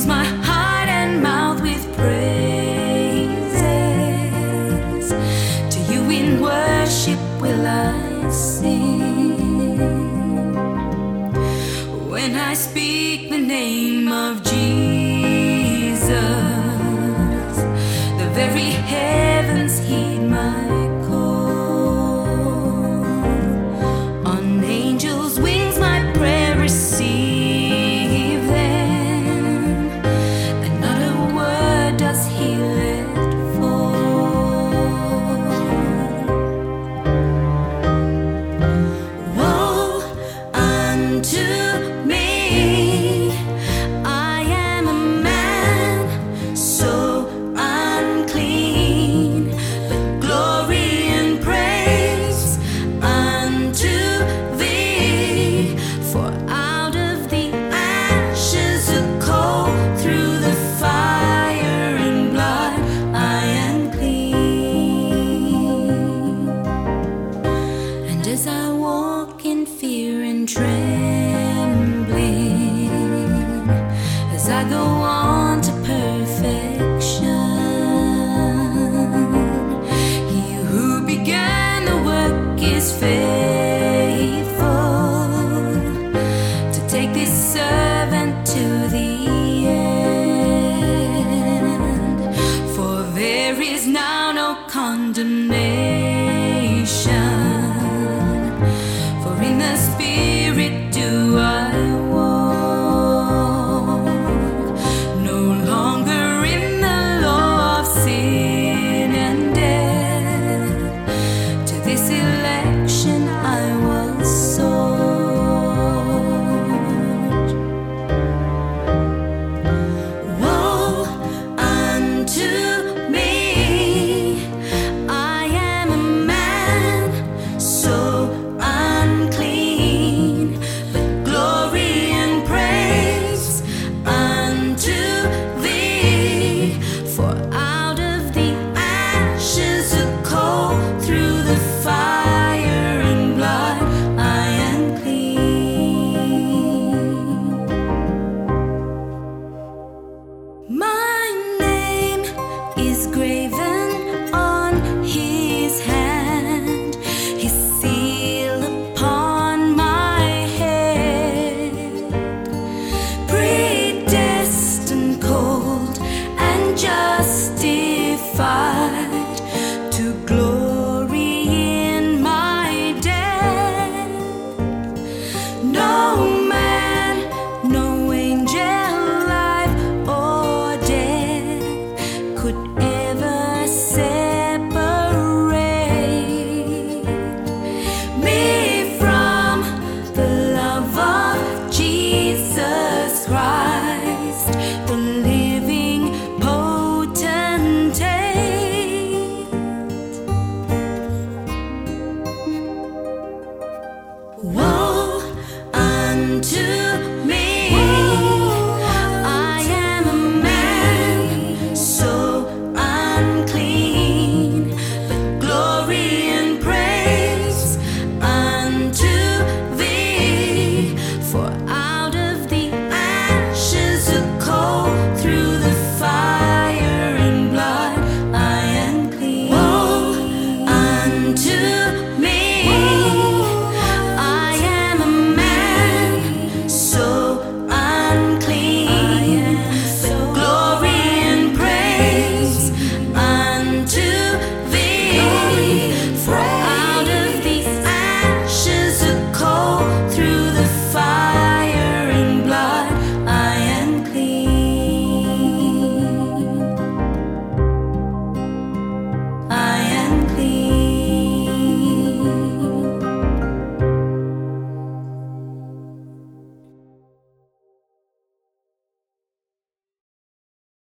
fills my heart and mouth with praises. To you in worship will I sing. When I speak the name of Jesus, the very heavens heed my call. On angels' wings my prayer receive them, and not a word does he let fall. Woe unto me, I am a man so unclean, but glory and praise unto thee. For out of the ashes of coal, through the fire and blood, I am clean. And as I walk in fear and trembling, as I go on to perfection, he who began the work is faithful to take this servant to the end. For there is now no condemnation, for in the Spirit do I walk, no longer in the law of sin and death. To this election I was sold. Woe unto me, I am a man so unclean, but glory and praise unto thee. For out of the ashes of coal, through the fire and blood, I am clean. My name is great.